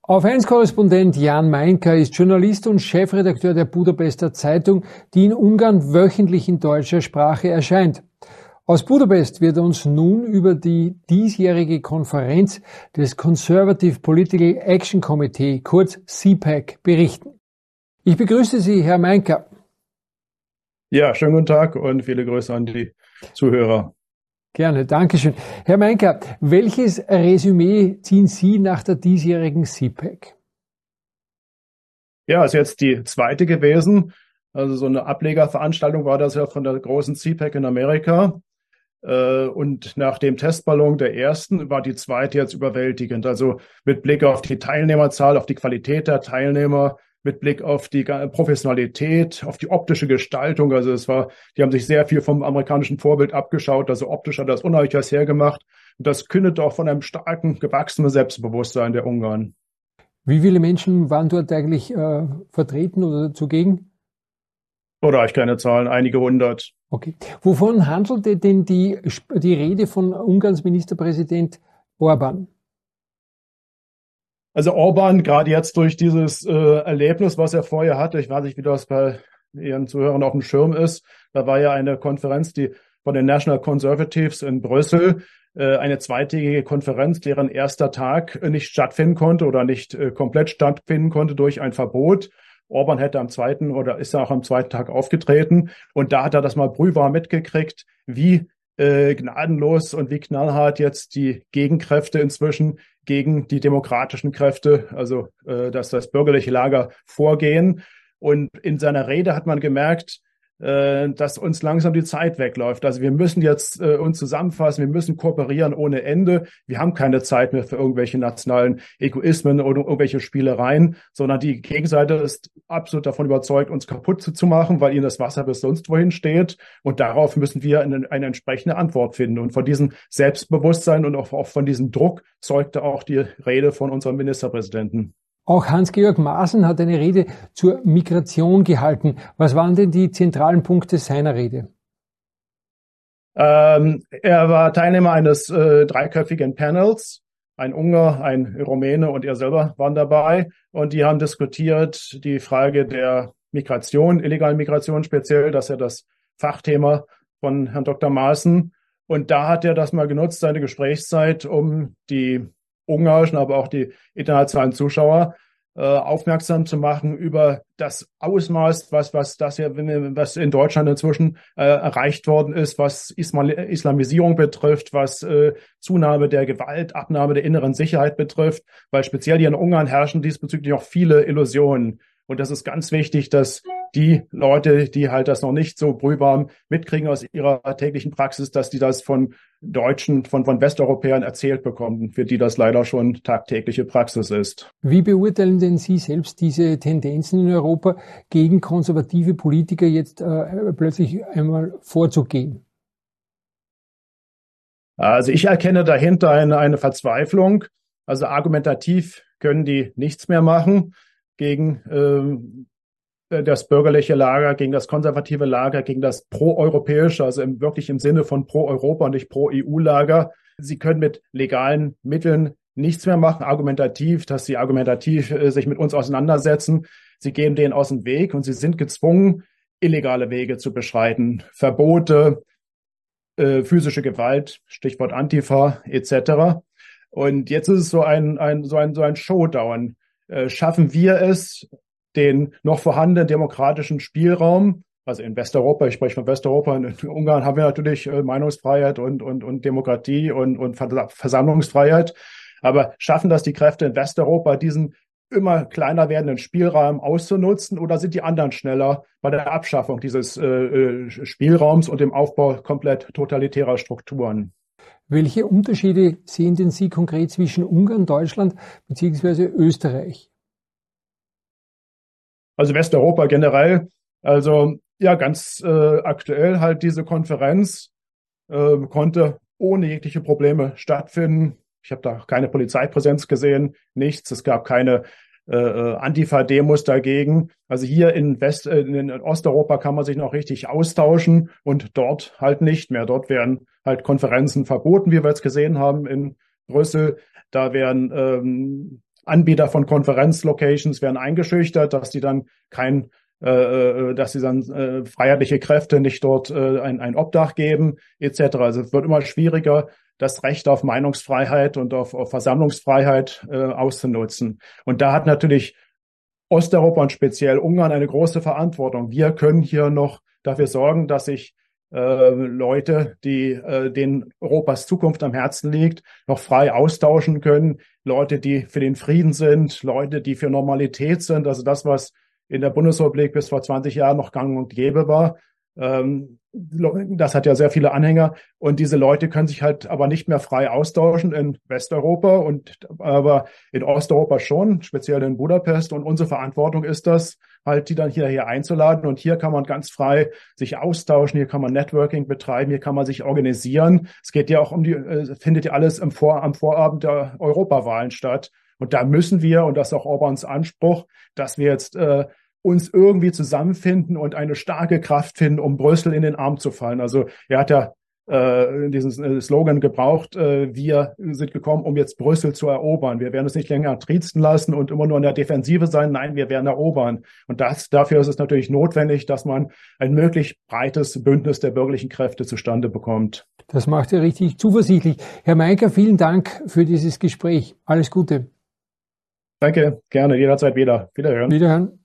Auf 1-Korrespondent Jan Meinka ist Journalist und Chefredakteur der Budapester Zeitung, die in Ungarn wöchentlich in deutscher Sprache erscheint. Aus Budapest wird uns nun über die diesjährige Konferenz des Conservative Political Action Committee, kurz CPAC, berichten. Ich begrüße Sie, Herr Meinka. Ja, schönen guten Tag und viele Grüße an die Zuhörer. Gerne, Dankeschön. Herr Meinka, welches Resümee ziehen Sie nach der diesjährigen CPAC? Ja, ist jetzt die zweite gewesen. Also so eine Ablegerveranstaltung war das ja von der großen CPAC in Amerika. Und nach dem Testballon der ersten war die zweite jetzt überwältigend. Also mit Blick auf die Teilnehmerzahl, auf die Qualität der Teilnehmer, mit Blick auf die Professionalität, auf die optische Gestaltung. Also die haben sich sehr viel vom amerikanischen Vorbild abgeschaut. Also optisch hat das unheimlich was hergemacht. Und das kündet auch von einem starken, gewachsenen Selbstbewusstsein der Ungarn. Wie viele Menschen waren dort eigentlich vertreten oder zugegen? Oder ich keine Zahlen, einige hundert. Okay. Wovon handelte denn die Rede von Ungarns Ministerpräsident Orbán? Also Orbán, gerade jetzt durch dieses Erlebnis, was er vorher hatte, ich weiß nicht, wie das bei Ihren Zuhörern auf dem Schirm ist, da war ja eine Konferenz, die von den National Conservatives in Brüssel, eine zweitägige Konferenz, deren erster Tag nicht stattfinden konnte oder nicht komplett stattfinden konnte durch ein Verbot. Orbán hätte ist auch am zweiten Tag aufgetreten und da hat er das mal brühwarm mitgekriegt, wie gnadenlos und wie knallhart jetzt die Gegenkräfte inzwischen gegen die demokratischen Kräfte, also das bürgerliche Lager vorgehen. Und in seiner Rede hat man gemerkt, dass uns langsam die Zeit wegläuft. Also wir müssen jetzt uns zusammenfassen, wir müssen kooperieren ohne Ende. Wir haben keine Zeit mehr für irgendwelche nationalen Egoismen oder irgendwelche Spielereien, sondern die Gegenseite ist absolut davon überzeugt, uns kaputt zu machen, weil ihnen das Wasser bis sonst wohin steht. Und darauf müssen wir eine entsprechende Antwort finden. Und von diesem Selbstbewusstsein und auch von diesem Druck zeugte auch die Rede von unserem Ministerpräsidenten. Auch Hans-Georg Maaßen hat eine Rede zur Migration gehalten. Was waren denn die zentralen Punkte seiner Rede? Er war Teilnehmer eines dreiköpfigen Panels. Ein Ungar, ein Rumäne und er selber waren dabei. Und die haben diskutiert die Frage der Migration, illegalen Migration speziell. Das ist ja das Fachthema von Herrn Dr. Maaßen. Und da hat er das mal genutzt, seine Gesprächszeit, um die ungarischen, aber auch die internationalen Zuschauer aufmerksam zu machen über das Ausmaß, was in Deutschland inzwischen erreicht worden ist, was Islamisierung betrifft, was Zunahme der Gewalt, Abnahme der inneren Sicherheit betrifft, weil speziell hier in Ungarn herrschen diesbezüglich auch viele Illusionen. Und das ist ganz wichtig, dass die Leute, die halt das noch nicht so brühwarm mitkriegen aus ihrer täglichen Praxis, dass die das von Deutschen, von Westeuropäern erzählt bekommen, für die das leider schon tagtägliche Praxis ist. Wie beurteilen denn Sie selbst diese Tendenzen in Europa, gegen konservative Politiker jetzt plötzlich einmal vorzugehen? Also ich erkenne dahinter eine Verzweiflung. Also argumentativ können die nichts mehr machen gegen das bürgerliche Lager, gegen das konservative Lager, gegen das pro-europäische, also wirklich im Sinne von pro-Europa und nicht pro-EU-Lager. Sie können mit legalen Mitteln nichts mehr machen, argumentativ, dass sie argumentativ sich mit uns auseinandersetzen. Sie gehen denen aus dem Weg und sie sind gezwungen, illegale Wege zu beschreiten. Verbote, physische Gewalt, Stichwort Antifa etc. Und jetzt ist es so ein Showdown. Schaffen wir es, den noch vorhandenen demokratischen Spielraum, also in Westeuropa, ich spreche von Westeuropa, in Ungarn haben wir natürlich Meinungsfreiheit und Demokratie und Versammlungsfreiheit, aber schaffen das die Kräfte in Westeuropa, diesen immer kleiner werdenden Spielraum auszunutzen, oder sind die anderen schneller bei der Abschaffung dieses Spielraums und dem Aufbau komplett totalitärer Strukturen? Welche Unterschiede sehen denn Sie konkret zwischen Ungarn, Deutschland bzw. Österreich? Also Westeuropa generell, also ja, ganz aktuell halt diese Konferenz konnte ohne jegliche Probleme stattfinden. Ich habe da keine Polizeipräsenz gesehen, nichts. Es gab keine Antifa-Demos dagegen. Also hier in Osteuropa kann man sich noch richtig austauschen und dort halt nicht mehr. Dort werden halt Konferenzen verboten, wie wir jetzt gesehen haben in Brüssel. Da werden Anbieter von Konferenzlocations werden eingeschüchtert, dass sie dann freiheitliche Kräfte nicht dort ein Obdach geben, etc. Also es wird immer schwieriger, das Recht auf Meinungsfreiheit und auf Versammlungsfreiheit auszunutzen. Und da hat natürlich Osteuropa und speziell Ungarn eine große Verantwortung. Wir können hier noch dafür sorgen, dass sich Leute, denen Europas Zukunft am Herzen liegt, noch frei austauschen können. Leute, die für den Frieden sind, Leute, die für Normalität sind. Also das, was in der Bundesrepublik bis vor 20 Jahren noch gang und gäbe war. Das hat ja sehr viele Anhänger. Und diese Leute können sich halt aber nicht mehr frei austauschen in Westeuropa aber in Osteuropa schon, speziell in Budapest. Und unsere Verantwortung ist das, halt die dann hierher einzuladen. Und hier kann man ganz frei sich austauschen. Hier kann man Networking betreiben. Hier kann man sich organisieren. Es geht ja auch findet ja alles am Vorabend der Europawahlen statt. Und da müssen wir, und das ist auch Orbáns Anspruch, dass wir jetzt uns irgendwie zusammenfinden und eine starke Kraft finden, um Brüssel in den Arm zu fallen. Also er hat ja diesen Slogan gebraucht, wir sind gekommen, um jetzt Brüssel zu erobern. Wir werden uns nicht länger triezen lassen und immer nur in der Defensive sein. Nein, wir werden erobern. Und dafür ist es natürlich notwendig, dass man ein möglichst breites Bündnis der bürgerlichen Kräfte zustande bekommt. Das macht ja richtig zuversichtlich. Herr Mayencker, vielen Dank für dieses Gespräch. Alles Gute. Danke, gerne, jederzeit wieder. Wiederhören. Wiederhören.